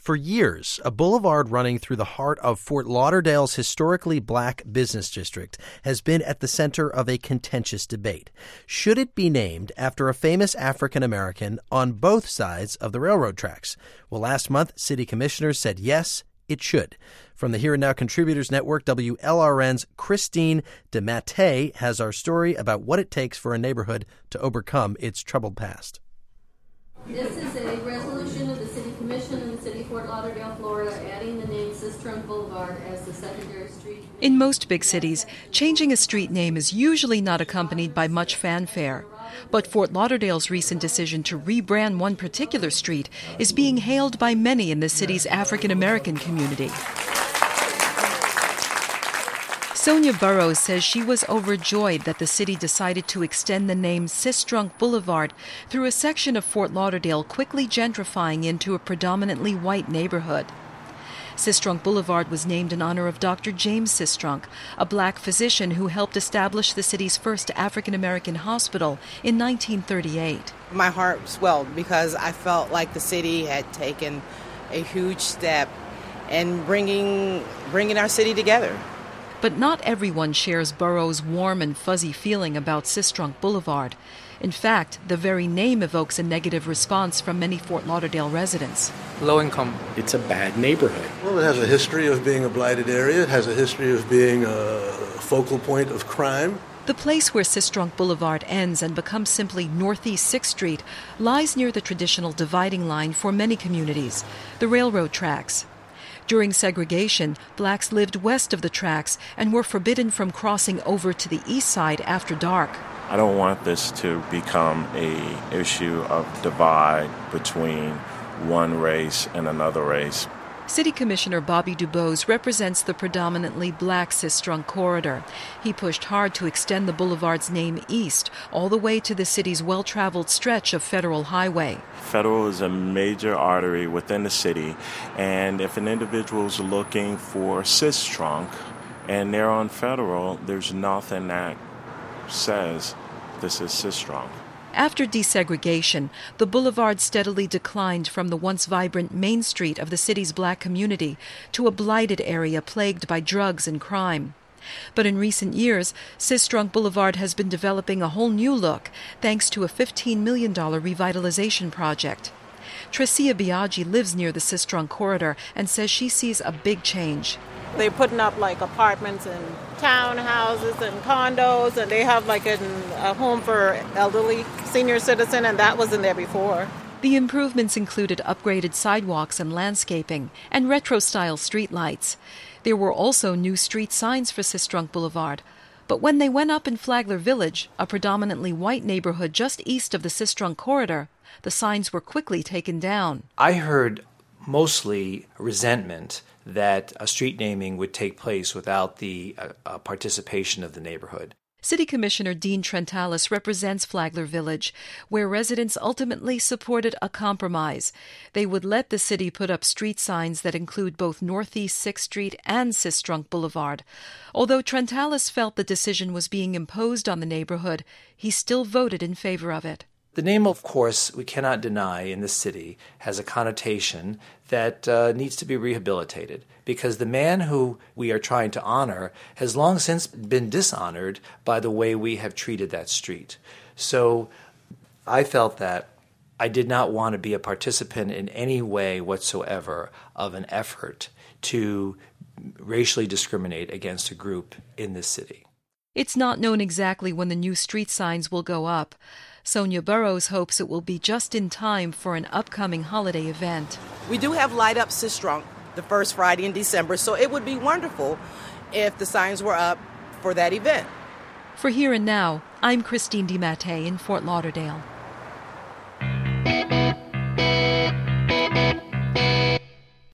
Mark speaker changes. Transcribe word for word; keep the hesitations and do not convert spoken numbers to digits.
Speaker 1: For years, a boulevard running through the heart of Fort Lauderdale's historically black business district has been at the center of a contentious debate. Should it be named after a famous African American on both sides of the railroad tracks? Well, last month, city commissioners said yes, it should. From the Here and Now Contributors Network, W L R N's Christine DeMatte has our story about what it takes for a neighborhood to overcome its troubled past.
Speaker 2: This is a resolution of the City Commission in the City of Fort Lauderdale, Florida, adding the name Sistrunk Boulevard as the secondary street.
Speaker 3: In most big cities, changing a street name is usually not accompanied by much fanfare. But Fort Lauderdale's recent decision to rebrand one particular street is being hailed by many in the city's African American community. Sonia Burrows says she was overjoyed that the city decided to extend the name Sistrunk Boulevard through a section of Fort Lauderdale quickly gentrifying into a predominantly white neighborhood. Sistrunk Boulevard was named in honor of Doctor James Sistrunk, a black physician who helped establish the city's first African-American hospital in nineteen thirty-eight.
Speaker 4: My heart swelled because I felt like the city had taken a huge step in bringing, bringing our city together.
Speaker 3: But not everyone shares Burrows' warm and fuzzy feeling about Sistrunk Boulevard. In fact, the very name evokes a negative response from many Fort Lauderdale residents.
Speaker 5: Low income.
Speaker 6: It's a bad neighborhood.
Speaker 7: Well, it has a history of being a blighted area. It has a history of being a focal point of crime.
Speaker 3: The place where Sistrunk Boulevard ends and becomes simply Northeast sixth Street lies near the traditional dividing line for many communities, the railroad tracks. During segregation, blacks lived west of the tracks and were forbidden from crossing over to the east side after dark.
Speaker 8: I don't want this to become a issue of divide between one race and another race.
Speaker 3: City Commissioner Bobby Dubose represents the predominantly black Sistrunk corridor. He pushed hard to extend the boulevard's name east, all the way to the city's well-traveled stretch of Federal Highway.
Speaker 8: Federal is a major artery within the city, and if an individual is looking for Sistrunk and they're on Federal, there's nothing that says this is Sistrunk.
Speaker 3: After desegregation, the boulevard steadily declined from the once vibrant Main Street of the city's black community to a blighted area plagued by drugs and crime. But in recent years, Sistrunk Boulevard has been developing a whole new look thanks to a fifteen million dollars revitalization project. Tricia Biaggi lives near the Sistrunk corridor and says she sees a big change.
Speaker 9: They're putting up like apartments and townhouses and condos, and they have like a, a home for elderly senior citizen, and that wasn't there before.
Speaker 3: The improvements included upgraded sidewalks and landscaping and retro-style streetlights. There were also new street signs for Sistrunk Boulevard. But when they went up in Flagler Village, a predominantly white neighborhood just east of the Sistrunk corridor, the signs were quickly taken down.
Speaker 5: I heard mostly resentment that a street naming would take place without the uh, uh, participation of the neighborhood.
Speaker 3: City Commissioner Dean Trentalis represents Flagler Village, where residents ultimately supported a compromise. They would let the city put up street signs that include both Northeast sixth Street and Sistrunk Boulevard. Although Trentalis felt the decision was being imposed on the neighborhood, he still voted in favor of it.
Speaker 5: The name, of course, we cannot deny in this city has a connotation that uh, needs to be rehabilitated, because the man who we are trying to honor has long since been dishonored by the way we have treated that street. So I felt that I did not want to be a participant in any way whatsoever of an effort to racially discriminate against a group in this city.
Speaker 3: It's not known exactly when the new street signs will go up. Sonia Burrows hopes it will be just in time for an upcoming holiday event.
Speaker 4: We do have Light Up Sistrunk the first Friday in December, so it would be wonderful if the signs were up for that event.
Speaker 3: For Here and Now, I'm Christine DeMatte in Fort Lauderdale.